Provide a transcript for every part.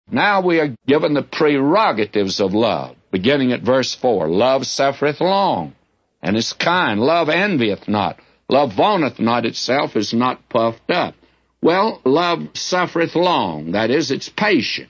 Now we are given the prerogatives of love, beginning at verse 4. Love suffereth long, and is kind. Love envieth not. Love vaunteth not itself, is not puffed up. Well, love suffereth long. That is, it's patient.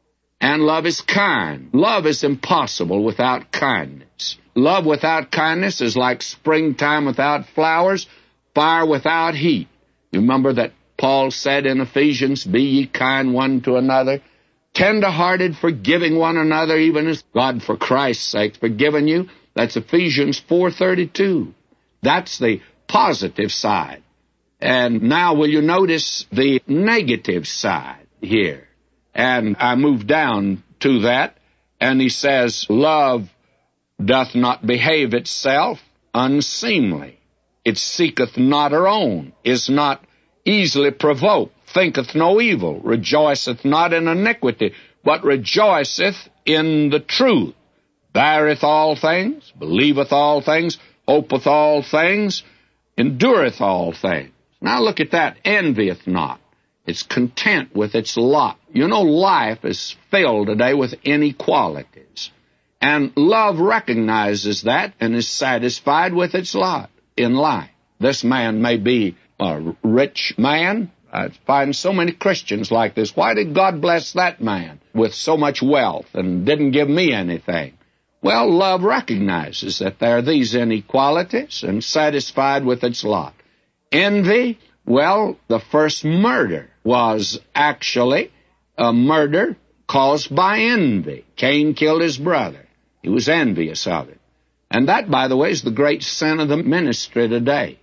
And love is kind. Love is impossible without kindness. Love without kindness is like springtime without flowers, fire without heat. You remember that Paul said in Ephesians, be ye kind one to another, tender-hearted, forgiving one another, even as God for Christ's sake forgiven you. That's Ephesians 4:32. That's the positive side. And now will you notice the negative side here? And I move down to that, and he says, love doth not behave itself unseemly. It seeketh not her own, is not easily provoked, thinketh no evil, rejoiceth not in iniquity, but rejoiceth in the truth, beareth all things, believeth all things, hopeth all things, endureth all things. Now look at that, envieth not. It's content with its lot. You know, life is filled today with inequalities. And love recognizes that and is satisfied with its lot in life. This man may be a rich man. I find so many Christians like this. Why did God bless that man with so much wealth and didn't give me anything? Well, love recognizes that there are these inequalities and satisfied with its lot. Envy, well, the first murder was actually a murder caused by envy. Cain killed his brother. He was envious of it. And that, by the way, is the great sin of the ministry today.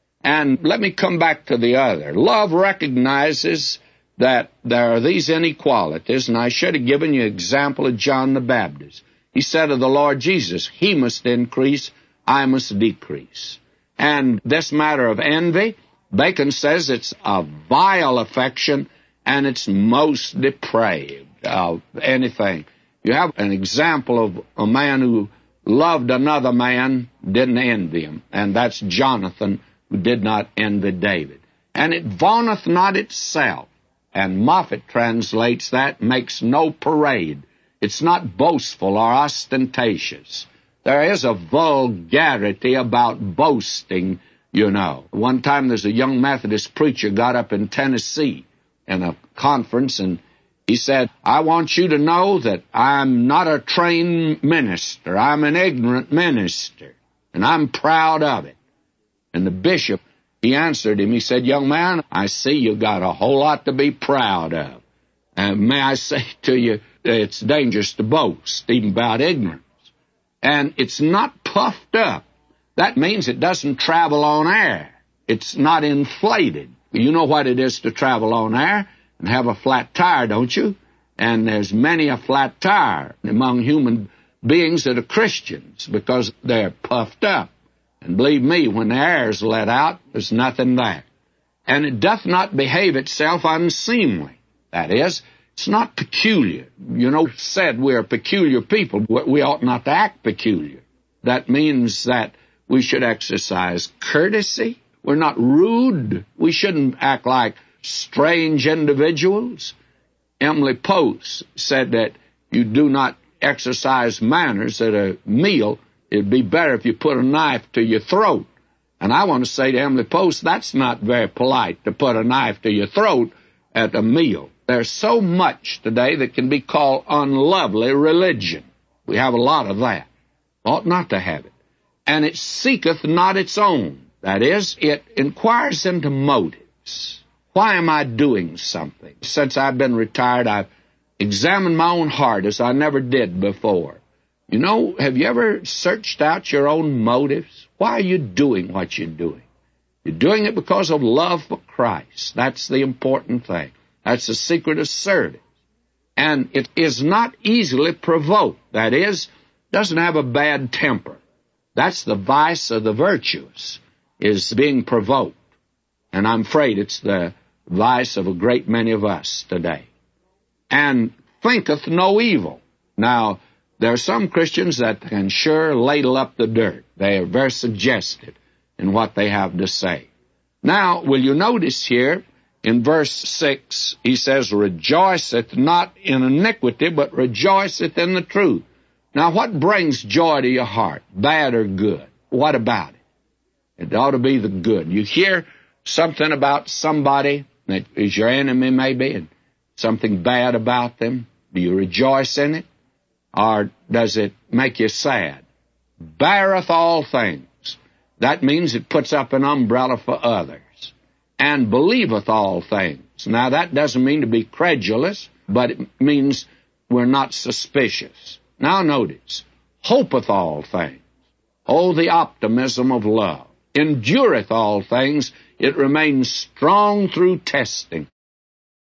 And let me come back to the other. Love recognizes that there are these inequalities, and I should have given you an example of John the Baptist. He said of the Lord Jesus, he must increase, I must decrease. And this matter of envy, Bacon says it's a vile affection, and it's most depraved of anything. You have an example of a man who loved another man, didn't envy him, and that's Jonathan, who did not envy David. And it vaunteth not itself, and Moffat translates that, makes no parade. It's not boastful or ostentatious. There is a vulgarity about boasting, you know. One time there's a young Methodist preacher got up in Tennessee in a conference, and he said, I want you to know that I'm not a trained minister. I'm an ignorant minister, and I'm proud of it. And the bishop, he answered him, he said, young man, I see you've got a whole lot to be proud of. And may I say to you, it's dangerous to boast, even about ignorance. And it's not puffed up. That means it doesn't travel on air. It's not inflated. You know what it is to travel on air and have a flat tire, don't you? And there's many a flat tire among human beings that are Christians because they're puffed up. And believe me, when the air is let out, there's nothing there. And it doth not behave itself unseemly. That is, it's not peculiar. You know, said we're peculiar people. We ought not to act peculiar. That means that we should exercise courtesy. We're not rude. We shouldn't act like strange individuals. Emily Post said that you do not exercise manners at a meal. It'd be better if you put a knife to your throat. And I want to say to Emily Post, that's not very polite to put a knife to your throat at a meal. There's so much today that can be called unlovely religion. We have a lot of that. Ought not to have it. And it seeketh not its own. That is, it inquires into motives. Why am I doing something? Since I've been retired, I've examined my own heart as I never did before. You know, have you ever searched out your own motives? Why are you doing what you're doing? You're doing it because of love for Christ. That's the important thing. That's the secret of service. And it is not easily provoked. That is, doesn't have a bad temper. That's the vice of the virtuous, is being provoked. And I'm afraid it's the vice of a great many of us today. And thinketh no evil. Now, there are some Christians that can sure ladle up the dirt. They are very suggestive in what they have to say. Now, will you notice here, In verse 6, he says, rejoiceth not in iniquity, but rejoiceth in the truth. Now, what brings joy to your heart, bad or good? What about it? It ought to be the good. You hear something about somebody that is your enemy maybe, and something bad about them. Do you rejoice in it? Or does it make you sad? Beareth all things. That means it puts up an umbrella for others. And believeth all things. Now, that doesn't mean to be credulous, but it means we're not suspicious. Now, notice, hopeth all things. Oh, the optimism of love. Endureth all things. It remains strong through testing.